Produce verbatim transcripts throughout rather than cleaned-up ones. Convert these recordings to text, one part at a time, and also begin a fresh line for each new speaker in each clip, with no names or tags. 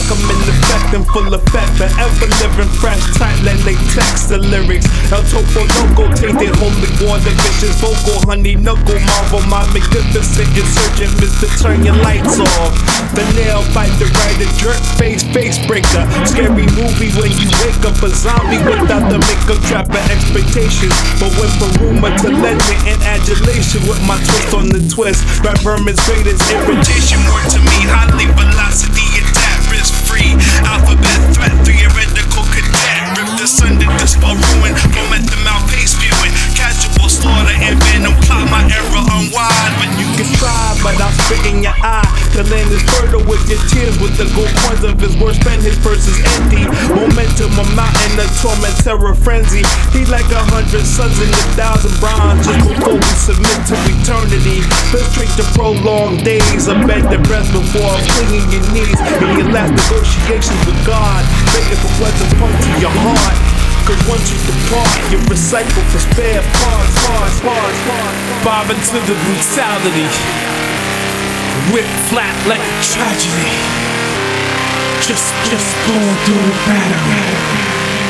I'm in effect and full effect, but ever living fresh, tight like latex. The lyrics, El Topo Loco, tainted holy war, the vicious vocal, honey knuckle, marvel, my magnificent insurgent, Mister Turn your lights off. The nail bite, the writer, jerk face, face breaker. Scary movie when you wake up a zombie without the makeup, trapping expectations, but went from rumor to legend and adulation with my twist on the twist. Rap Vermin's greatest irritation, more to me, highly velocity attack, risk free. Alphabet threat, theoretical cadet, ripped asunder, dispel ruin, from at the mouth, pace spewing, casual slaughter and venom, cloud my error unwind. But you can try, but I'll spit in your eye. The land is fertile with your tears, with the gold coins of his words spent, his purse is empty. Momentum, a mountain, a torment, terror, frenzy. He like a hundred suns in a thousand bronze, just before we submit to eternity. Let's drink the prolonged days, a bed the breath before flinging your knees in your last negotiations with God, begging for blood to pump to your heart. Cause once you depart, you recycle for spare parts, parts, parts, parts.
Bob into the brutality, whip flat like a tragedy. Just, just going through the battery.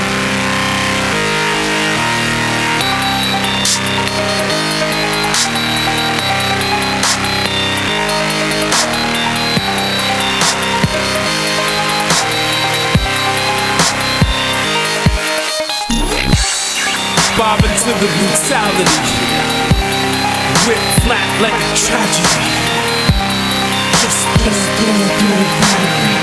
Bob into the brutality, whip flat like a tragedy. Just, just going through the battery.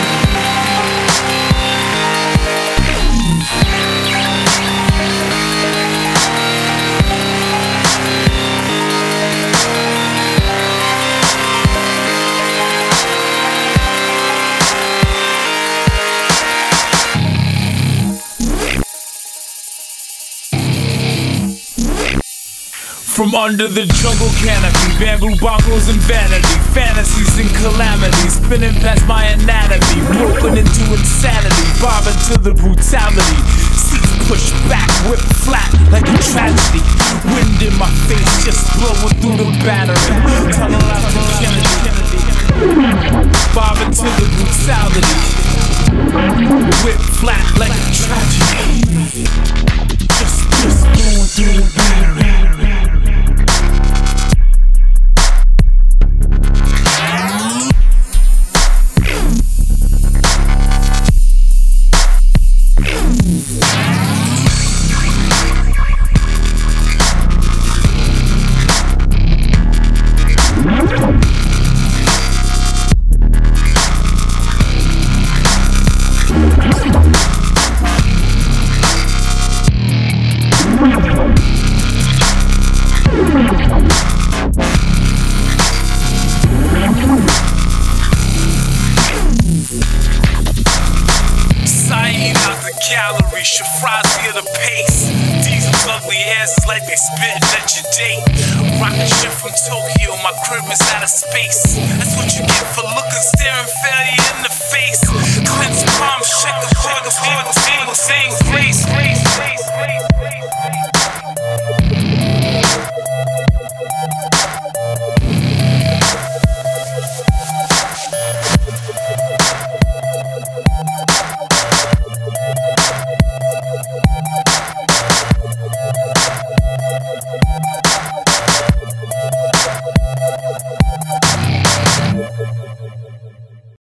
From under the jungle canopy, bamboo bongos and vanity, fantasies and calamities, spinning past my anatomy, broken into insanity, Bob into the brutality. Seats pushed back, whip flat like a tragedy. Wind in my face, just blowing through the battery. Tunnel out to Kennedy. Bob into the brutality, whip flat like a tragedy. Just, just blowing through the battery. Gallery, Shafrazi of the pace. Diesel's ugly asses like they spit at your date. Rocket ship from Tokyo, my crib is out of space. That's what you get for looking, staring failure in the face. Cleanse palms, shake the corners, same place.